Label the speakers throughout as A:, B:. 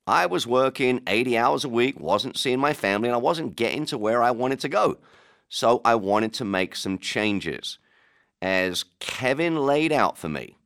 A: I was working 80 hours a week, wasn't seeing my family, and I wasn't getting to where I wanted to go. So I wanted to make some changes. As Kevin laid out for me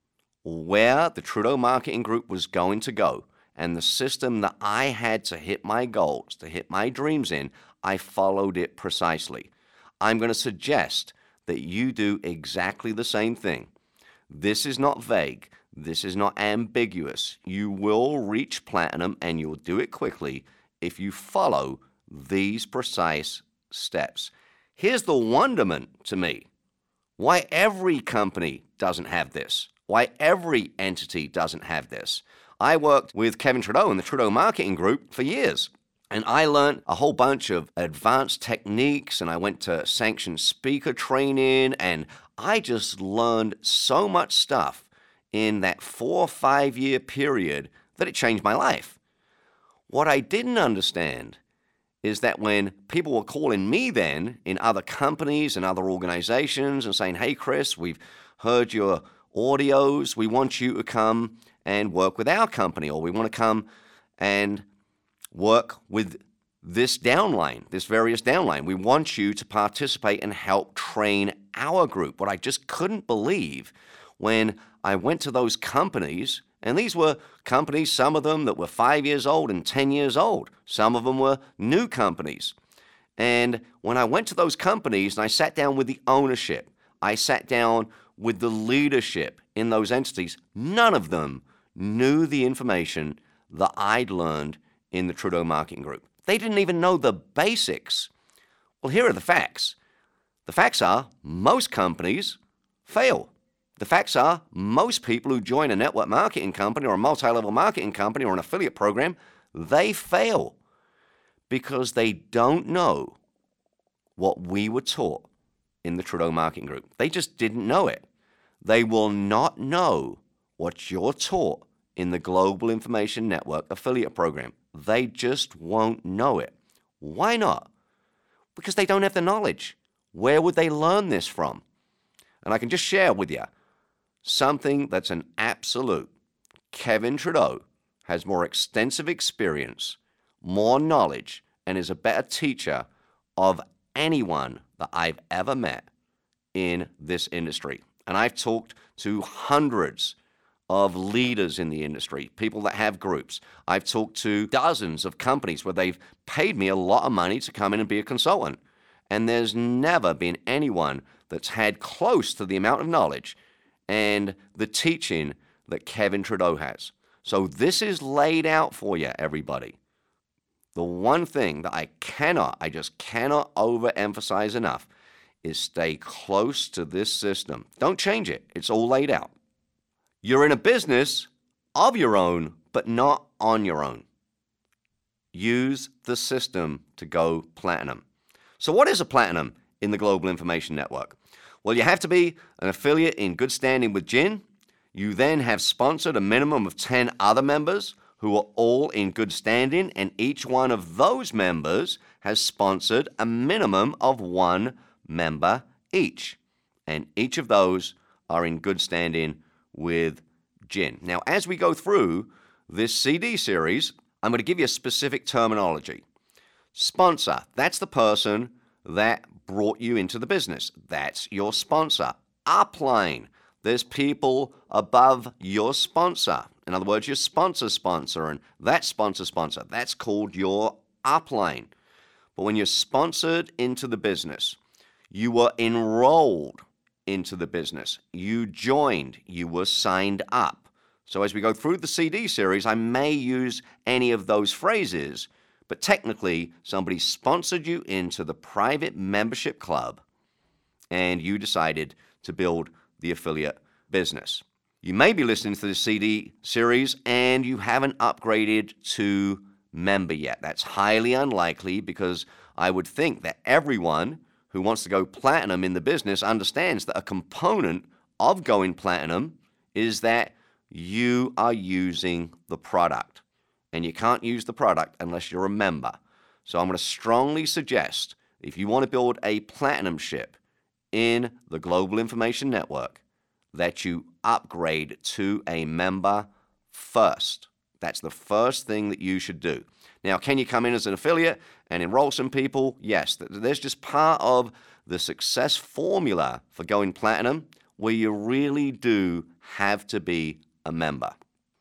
A: where the Trudeau Marketing Group was going to go and the system that I had to hit my goals, to hit my dreams in, I followed it precisely. I'm going to suggest that you do exactly the same thing. This is not vague. This is not ambiguous. You will reach platinum, and you'll do it quickly if you follow these precise steps. Here's the wonderment to me. Why every company doesn't have this. Why every entity doesn't have this. I worked with Kevin Trudeau and the Trudeau Marketing Group for years. And I learned a whole bunch of advanced techniques, and I went to sanctioned speaker training, and I just learned so much stuff in that 4 or 5 year period that it changed my life. What I didn't understand is that when people were calling me then in other companies and other organizations and saying, hey, Chris, we've heard your audios. We want you to come and work with our company, or we want to come and work with this downline, this various downline. We want you to participate and help train our group. What I just couldn't believe when I went to those companies, and these were companies, some of them that were 5 years old and 10 years old. Some of them were new companies. And when I went to those companies and I sat down with the ownership, I sat down with the leadership in those entities, none of them knew the information that I'd learned in the Trudeau Marketing Group. They didn't even know the basics. Well, here are the facts. The facts are most companies fail. The facts are most people who join a network marketing company or a multi-level marketing company or an affiliate program, they fail because they don't know what we were taught in the Trudeau Marketing Group. They just didn't know it. They will not know what you're taught in the Global Information Network affiliate program. They just won't know it. Why not? Because they don't have the knowledge. Where would they learn this from? And I can just share with you something that's an absolute. Kevin Trudeau has more extensive experience, more knowledge, and is a better teacher of anyone that I've ever met in this industry. And I've talked to hundreds of leaders in the industry, people that have groups. I've talked to dozens of companies where they've paid me a lot of money to come in and be a consultant. And there's never been anyone that's had close to the amount of knowledge and the teaching that Kevin Trudeau has. So this is laid out for you, everybody. The one thing that I just cannot overemphasize enough is stay close to this system. Don't change it. It's all laid out. You're in a business of your own, but not on your own. Use the system to go platinum. So what is a platinum in the Global Information Network? Well, you have to be an affiliate in good standing with GIN. You then have sponsored a minimum of 10 other members who are all in good standing, and each one of those members has sponsored a minimum of 1 member each. And each of those are in good standing with GIN. Now, as we go through this CD series, I'm going to give you a specific terminology. Sponsor, that's the person that brought you into the business. That's your sponsor. Upline, there's people above your sponsor. In other words, your sponsor, and that sponsor. That's called your upline. But when you're sponsored into the business, you were enrolled into the business. You joined. You were signed up. So as we go through the CD series, I may use any of those phrases, but technically, somebody sponsored you into the private membership club, and you decided to build the affiliate business. You may be listening to the CD series, and you haven't upgraded to member yet. That's highly unlikely because I would think that everyone who wants to go platinum in the business understands that a component of going platinum is that you are using the product. And you can't use the product unless you're a member. So I'm going to strongly suggest, if you want to build a platinum ship in the Global Information Network, that you upgrade to a member first. That's the first thing that you should do. Now, can you come in as an affiliate and enroll some people? Yes. There's just part of the success formula for going platinum where you really do have to be a member.